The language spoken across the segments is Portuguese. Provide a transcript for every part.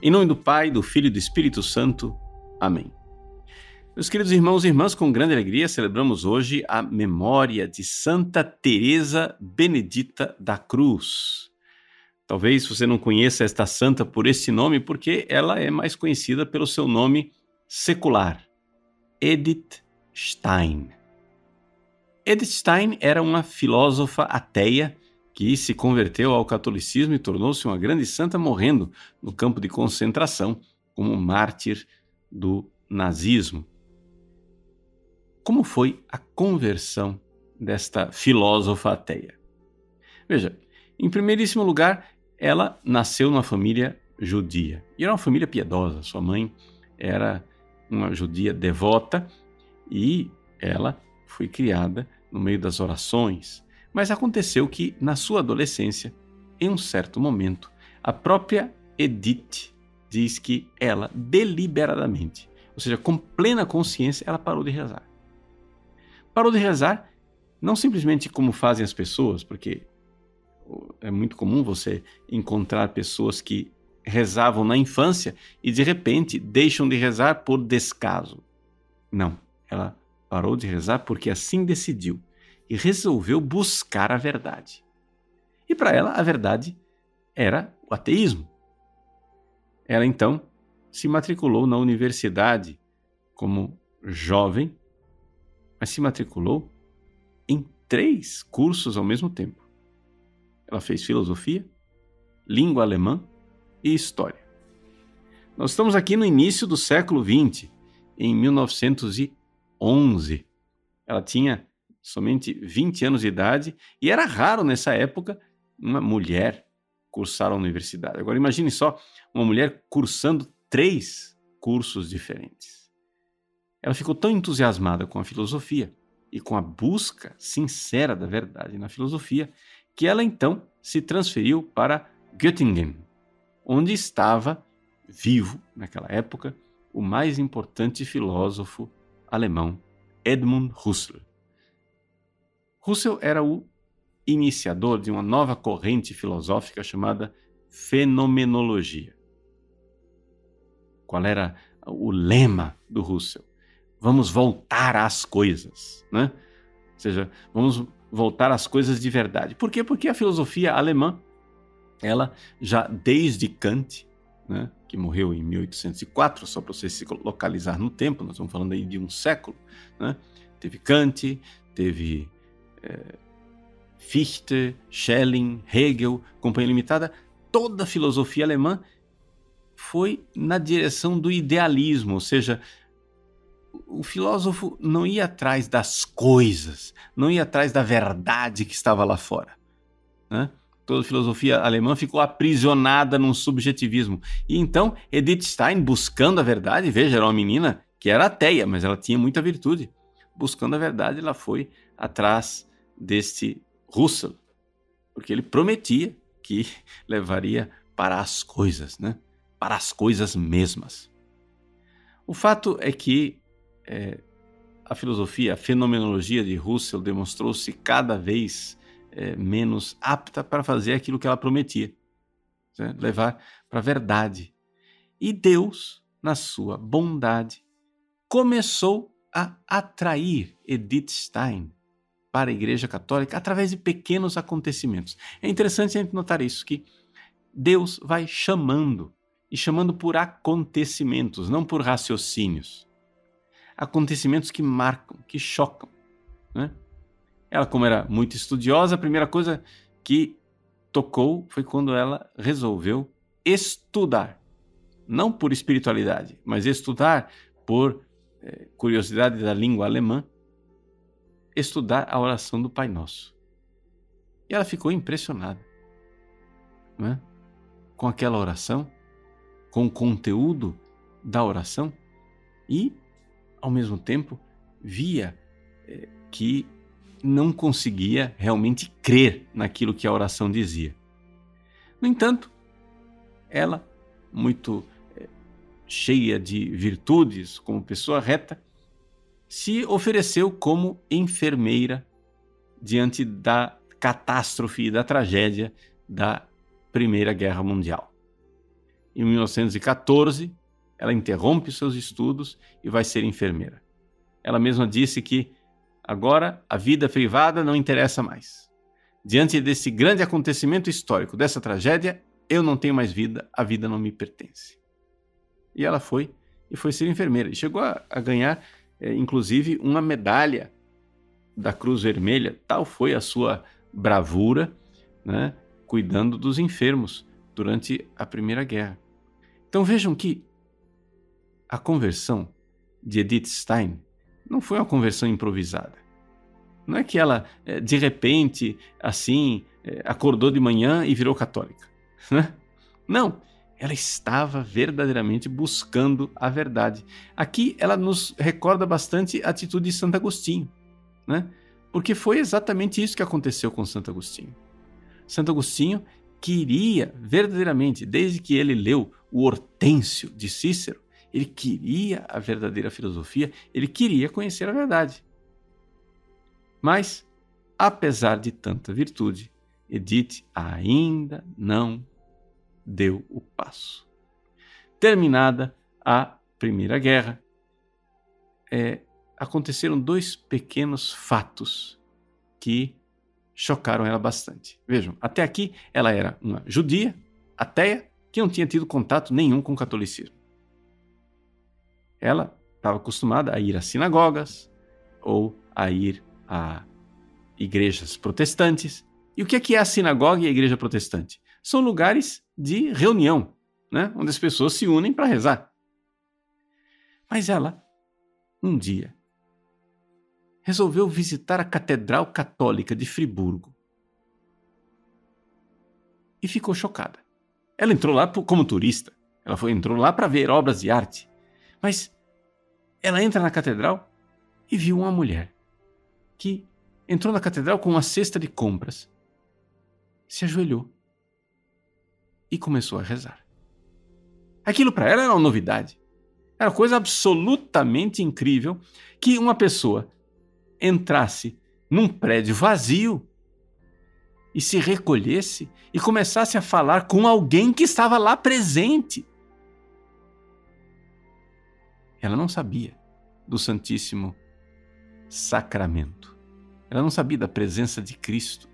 Em nome do Pai, do Filho e do Espírito Santo. Amém. Meus queridos irmãos e irmãs, com grande alegria celebramos hoje a memória de Santa Teresa Benedita da Cruz. Talvez você não conheça esta santa por esse nome, porque ela é mais conhecida pelo seu nome secular, Edith Stein. Edith Stein era uma filósofa ateia que se converteu ao catolicismo e tornou-se uma grande santa, morrendo no campo de concentração como mártir do nazismo. Como foi a conversão desta filósofa ateia? Veja, em primeiríssimo lugar, ela nasceu numa família judia. E era uma família piedosa. Sua mãe era uma judia devota e ela foi criada no meio das orações. Mas aconteceu que, na sua adolescência, em um certo momento, a própria Edith diz que ela, deliberadamente, ou seja, com plena consciência, ela parou de rezar. Parou de rezar, não simplesmente como fazem as pessoas, porque é muito comum você encontrar pessoas que rezavam na infância e, de repente, deixam de rezar por descaso. Não, ela parou de rezar porque assim decidiu. E resolveu buscar a verdade. E para ela, a verdade era o ateísmo. Ela, então, se matriculou na universidade como jovem, mas se matriculou em 3 cursos ao mesmo tempo. Ela fez filosofia, língua alemã e história. Nós estamos aqui no início do século XX, em 1911. Ela tinha somente 20 anos de idade, e era raro nessa época uma mulher cursar a universidade. Agora imagine só, uma mulher cursando 3 cursos diferentes. Ela ficou tão entusiasmada com a filosofia e com a busca sincera da verdade na filosofia, que ela então se transferiu para Göttingen, onde estava vivo, naquela época, o mais importante filósofo alemão, Edmund Husserl. Husserl era o iniciador de uma nova corrente filosófica chamada fenomenologia. Qual era o lema do Husserl? Vamos voltar às coisas, né? Ou seja, vamos voltar às coisas de verdade. Por quê? Porque a filosofia alemã, ela já desde Kant, né, que morreu em 1804, só para você se localizar no tempo, nós estamos falando aí de um século, né? Teve Kant, teve Fichte, Schelling, Hegel, Companhia Limitada. Toda a filosofia alemã foi na direção do idealismo, ou seja, o filósofo não ia atrás das coisas, não ia atrás da verdade que estava lá fora, né? Toda a filosofia alemã ficou aprisionada num subjetivismo. E então, Edith Stein, buscando a verdade, veja, era uma menina que era ateia, mas ela tinha muita virtude. Buscando a verdade, ela foi atrás deste Husserl, porque ele prometia que levaria para as coisas, né? Para as coisas mesmas. O fato é que a filosofia, a fenomenologia de Husserl demonstrou-se cada vez menos apta para fazer aquilo que ela prometia, né? Levar para a verdade. E Deus, na sua bondade, começou a atrair Edith Stein para a Igreja Católica através de pequenos acontecimentos. É interessante a gente notar isso, que Deus vai chamando, e chamando por acontecimentos, não por raciocínios. Acontecimentos que marcam, que chocam, né? Ela, como era muito estudiosa, a primeira coisa que tocou foi quando ela resolveu estudar. Não por espiritualidade, mas estudar por curiosidade da língua alemã, estudar a oração do Pai Nosso. E ela ficou impressionada, né? Com aquela oração, com o conteúdo da oração e, ao mesmo tempo, via que não conseguia realmente crer naquilo que a oração dizia. No entanto, ela, muito cheia de virtudes, como pessoa reta, se ofereceu como enfermeira diante da catástrofe e da tragédia da Primeira Guerra Mundial. em 1914, ela interrompe seus estudos e vai ser enfermeira. Ela mesma disse que agora a vida privada não interessa mais. Diante desse grande acontecimento histórico, dessa tragédia, eu não tenho mais vida, a vida não me pertence. E ela foi ser enfermeira. E chegou a ganhar, inclusive, uma medalha da Cruz Vermelha. Tal foi a sua bravura, né, cuidando dos enfermos durante a Primeira Guerra. Então vejam que a conversão de Edith Stein não foi uma conversão improvisada. Não é que ela, de repente, assim, acordou de manhã e virou católica. Né? Não, ela estava verdadeiramente buscando a verdade. Aqui ela nos recorda bastante a atitude de Santo Agostinho, né? Porque foi exatamente isso que aconteceu com Santo Agostinho. Santo Agostinho queria verdadeiramente, desde que ele leu o Hortêncio de Cícero, ele queria a verdadeira filosofia, ele queria conhecer a verdade. Mas, apesar de tanta virtude, Edith ainda não deu o passo. Terminada a Primeira Guerra, aconteceram 2 pequenos fatos que chocaram ela bastante. Vejam, até aqui ela era uma judia, ateia, que não tinha tido contato nenhum com o catolicismo. Ela estava acostumada a ir às sinagogas ou a ir a igrejas protestantes. E o que é a sinagoga e a igreja protestante? São lugares de reunião, né? Onde as pessoas se unem para rezar. Mas ela, um dia, resolveu visitar a Catedral Católica de Friburgo. E ficou chocada. Ela entrou lá como turista. Entrou lá para ver obras de arte. Mas ela entra na catedral e viu uma mulher que entrou na catedral com uma cesta de compras, se ajoelhou e começou a rezar. Aquilo para ela era uma novidade. Era uma coisa absolutamente incrível que uma pessoa entrasse num prédio vazio e se recolhesse e começasse a falar com alguém que estava lá presente. Ela não sabia do Santíssimo Sacramento. Ela não sabia da presença de Cristo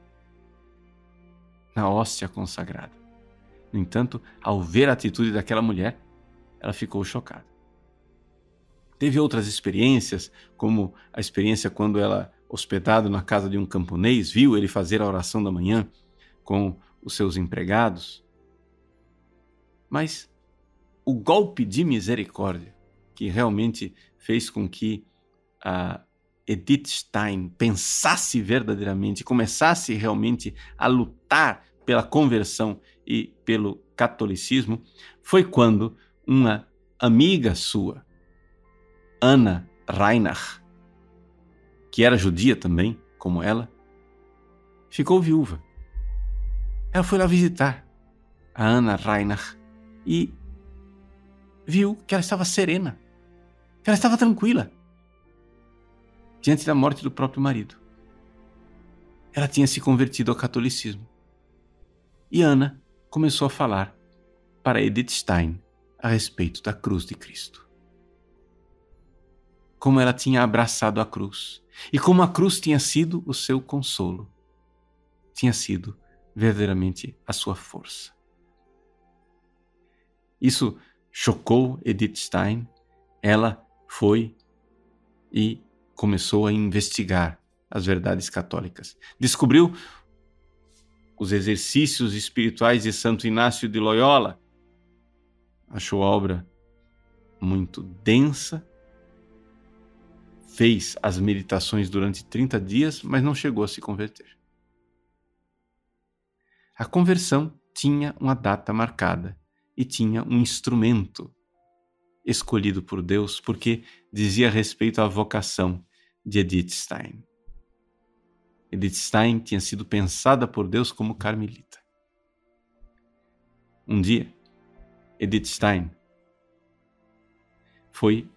na hóstia consagrada. No entanto, ao ver a atitude daquela mulher, ela ficou chocada. Teve outras experiências, como a experiência quando ela, hospedada na casa de um camponês, viu ele fazer a oração da manhã com os seus empregados. Mas o golpe de misericórdia que realmente fez com que a Edith Stein pensasse verdadeiramente, começasse realmente a lutar pela conversão e pelo catolicismo, foi quando uma amiga sua, Anna Reinach, que era judia também, como ela, ficou viúva. Ela foi lá visitar a Anna Reinach e viu que ela estava serena, que ela estava tranquila diante da morte do próprio marido. Ela tinha se convertido ao catolicismo. E Ana começou a falar para Edith Stein a respeito da cruz de Cristo. Como ela tinha abraçado a cruz e como a cruz tinha sido o seu consolo, tinha sido verdadeiramente a sua força. Isso chocou Edith Stein. Ela foi e começou a investigar as verdades católicas. Descobriu os exercícios espirituais de Santo Inácio de Loyola. Achou a obra muito densa. Fez as meditações durante 30 dias, mas não chegou a se converter. A conversão tinha uma data marcada e tinha um instrumento escolhido por Deus, porque dizia respeito à vocação de Edith Stein. Edith Stein tinha sido pensada por Deus como carmelita. Um dia, Edith Stein foi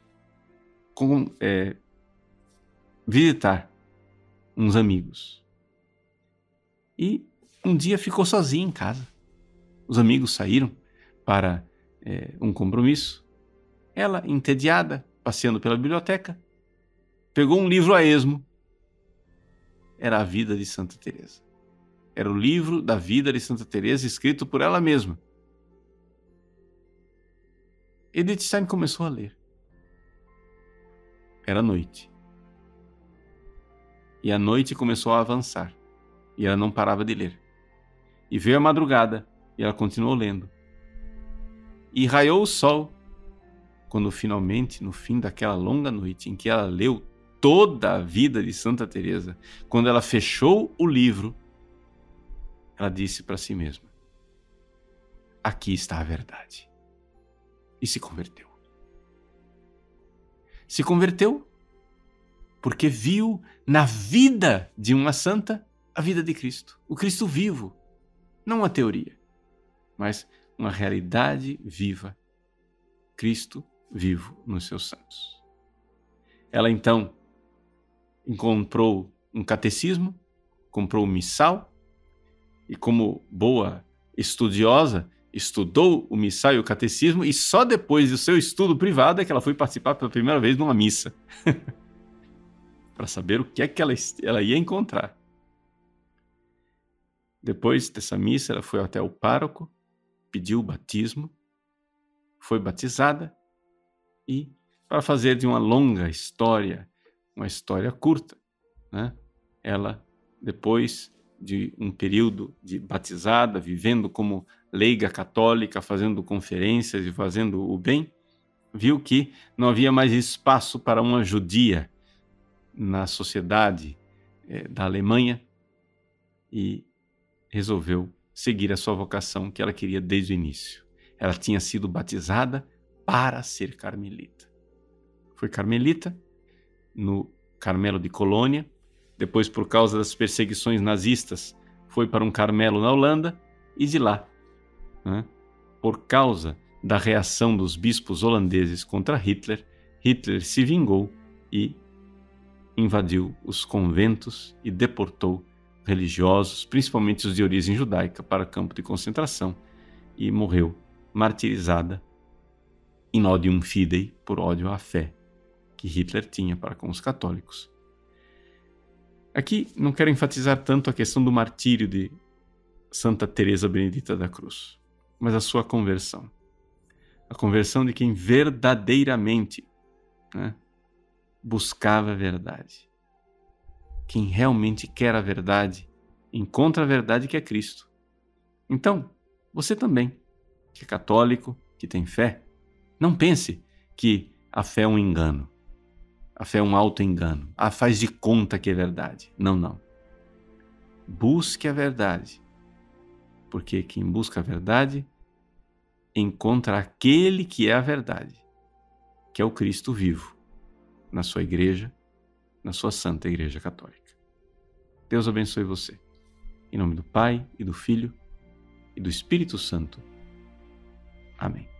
visitar uns amigos. E um dia ficou sozinha em casa. Os amigos saíram para um compromisso. Ela, entediada, passeando pela biblioteca, pegou um livro a esmo. Era a vida de Santa Teresa. Era o livro da vida de Santa Teresa escrito por ela mesma. Edith Stein começou a ler. Era noite. E a noite começou a avançar. E ela não parava de ler. E veio a madrugada e ela continuou lendo. E raiou o sol quando finalmente, no fim daquela longa noite em que ela leu toda a vida de Santa Teresa, quando ela fechou o livro, ela disse para si mesma: aqui está a verdade. E se converteu. Se converteu porque viu na vida de uma santa a vida de Cristo. O Cristo vivo. Não uma teoria, mas uma realidade viva. Cristo vivo nos seus santos. Ela então comprou um catecismo, comprou um missal e, como boa estudiosa, estudou o missal e o catecismo, e só depois do seu estudo privado é que ela foi participar pela primeira vez de uma missa para saber o que é que ela ia encontrar. Depois dessa missa, ela foi até o pároco, pediu o batismo, foi batizada e, para fazer de uma longa história uma história curta, né? Ela, depois de um período de batizada, vivendo como leiga católica, fazendo conferências e fazendo o bem, viu que não havia mais espaço para uma judia na sociedade da Alemanha e resolveu seguir a sua vocação que ela queria desde o início. Ela tinha sido batizada para ser carmelita. Foi carmelita no Carmelo de Colônia, depois, por causa das perseguições nazistas, foi para um Carmelo na Holanda, e de lá, né, por causa da reação dos bispos holandeses contra Hitler, Hitler se vingou e invadiu os conventos e deportou religiosos, principalmente os de origem judaica, para campo de concentração, e morreu martirizada in odium fidei, por ódio à fé que Hitler tinha para com os católicos. Aqui não quero enfatizar tanto a questão do martírio de Santa Teresa Benedita da Cruz, mas a sua conversão. A conversão de quem verdadeiramente, né, buscava a verdade. Quem realmente quer a verdade, encontra a verdade que é Cristo. Então, você também, que é católico, que tem fé, não pense que a fé é um engano. A fé é um auto-engano. Faz de conta que é verdade. Não, não. Busque a verdade. Porque quem busca a verdade encontra aquele que é a verdade, que é o Cristo vivo, na sua igreja, na sua Santa Igreja Católica. Deus abençoe você. Em nome do Pai, e do Filho, e do Espírito Santo. Amém.